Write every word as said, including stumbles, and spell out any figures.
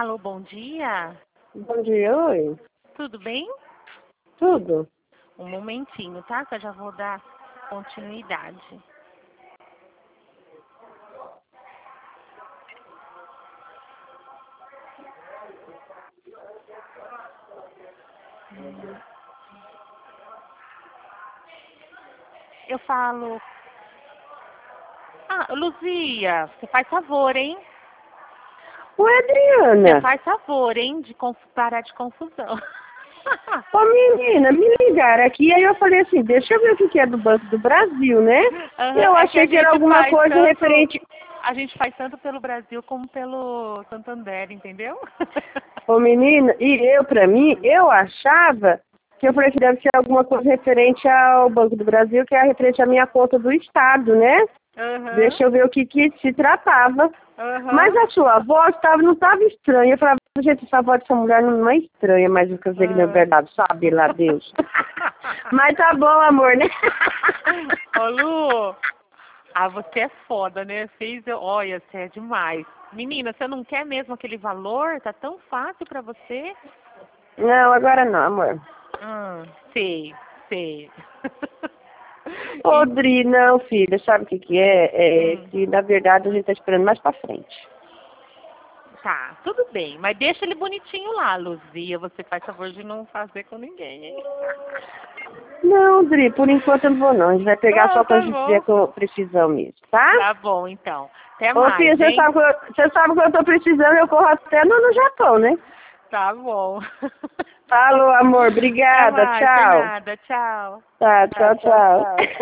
Alô, bom dia. Bom dia, oi. Tudo bem? Tudo? Um momentinho, tá? Que eu já vou dar continuidade. Hum. Eu falo... Ah, Luzia, você faz favor, hein? Oi, Você Adriana. faz favor, hein? De conf... parar de confusão. Ô, menina, me ligaram aqui, aí eu falei assim, deixa eu ver o que que é do Banco do Brasil, né? Uhum, Eu é que a achei que era gente alguma faz coisa tanto... referente... A gente faz tanto pelo Brasil como pelo Santander, entendeu? Ô, menina, e eu, pra mim, eu achava que eu falei que deve ser alguma coisa referente ao Banco do Brasil, que é referente à minha conta do Estado, né? Uhum. Deixa eu ver o que que se tratava. Uhum. Mas a sua voz tava, não estava estranha. Eu falava, gente, essa voz dessa mulher não é estranha, mas eu quer dizer que não é Ah. verdade, sabe lá Deus. Mas tá bom, amor, né? Ô, Lu, ah, você é foda, né? Fez eu... Olha, você é demais. Menina, você não quer mesmo aquele valor? Tá tão fácil pra você? Não, agora não, amor. Hum, sei, sei. Ô, Dri, não, filha, sabe o que que é? É Hum. que, na verdade, a gente tá esperando mais pra frente. Tá, tudo bem. Mas deixa ele bonitinho lá, Luzia. Você faz favor de não fazer com ninguém, hein? Não, Dri, por enquanto eu não vou não. A gente vai pegar Ah, só quando tá a gente bom. tiver com precisão mesmo, tá? Tá bom, então. Até Ô, filha, mais, você hein? sabe, que eu, você sabe que eu tô precisando, eu corro até no, no Japão, né? Tá bom. Falou, amor, Até obrigada, mais, sem tchau. nada. Tchau. Tá, Tchau, tchau, tchau, tchau. tchau.